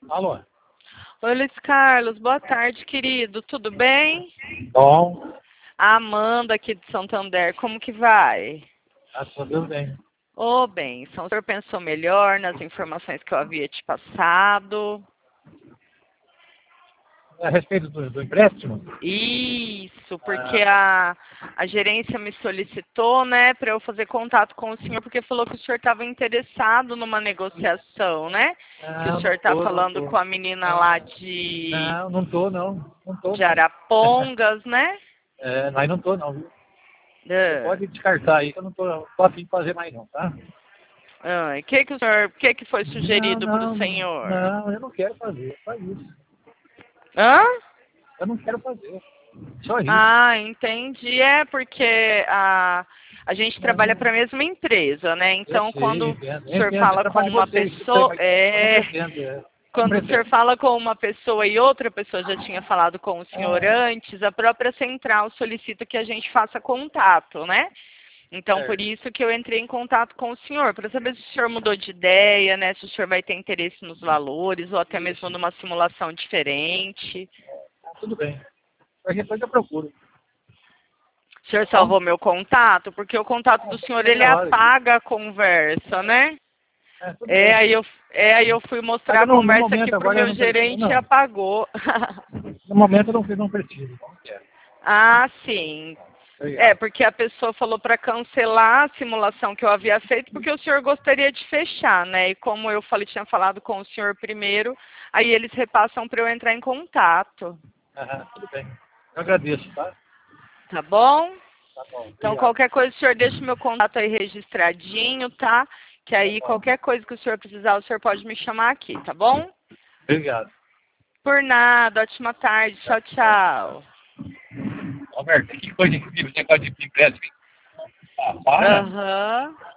Alô? Oi, Luiz Carlos, boa tarde, querido. Tudo bem? Bom, A Amanda aqui de Santander, como que vai? graças a Deus bem. Ô, bem, o senhor pensou melhor nas informações que eu havia te passado? A respeito do empréstimo? Isso, porque a gerência me solicitou, né, para eu fazer contato com o senhor, porque falou que o senhor estava interessado numa negociação, né? Que o Não, senhor não está tô, não falando tô. com a menina Não, lá de, não, não tô, não. Não tô, de não. Arapongas, né? Mas não tô, não, viu? Você É. pode descartar aí, que eu não tô a fim de fazer mais, não, tá? Ah, e que o senhor, que foi Não, sugerido para o não, senhor? não, eu não quero fazer. Só isso. Hã? Eu não quero fazer. Só isso. Ah, entendi. É porque a gente trabalha para a mesma empresa, né? Eu Então, sei, quando entendo. o Eu senhor entendo, eu fala com trabalho com uma vocês. Eu falei, pessoa, mas eu não pretendo, não quando o senhor pretendo. fala com uma pessoa e outra pessoa já tinha falado com o senhor Ah, antes, a própria central solicita que a gente faça contato, né? Então, por certo. isso que eu entrei em contato com o senhor, para saber se o senhor mudou de ideia, né? Se o senhor vai ter interesse nos valores ou até mesmo Isso. numa simulação diferente. Tudo bem. Qualquer coisa eu procuro. O senhor Tá bom? salvou meu contato? Porque o contato do Pode senhor, ser ele na hora. apaga a conversa, né? Tudo É, bem. aí eu fui mostrar Mas a no conversa aqui momento pro agora eu meu não preciso, gerente e não. apagou. No momento eu não preciso. Não quero. Ah, sim. É, Obrigado. porque a pessoa falou para cancelar a simulação que eu havia feito, porque o senhor gostaria de fechar, né? E como eu falei, tinha falado com o senhor primeiro, aí eles repassam para eu entrar em contato. Tudo bem. Eu agradeço, tá? Tá bom? Tá bom. Então, Obrigado. qualquer coisa, o senhor deixa o meu contato aí registradinho, tá? Que Tá aí, bom. qualquer coisa que o senhor precisar, o senhor pode me chamar aqui, tá bom? Obrigado. Por nada, ótima tarde, tchau, Tchau. tchau. Alberto, que coisa incrível esse negócio de empréstimo. Ah, para. Aham.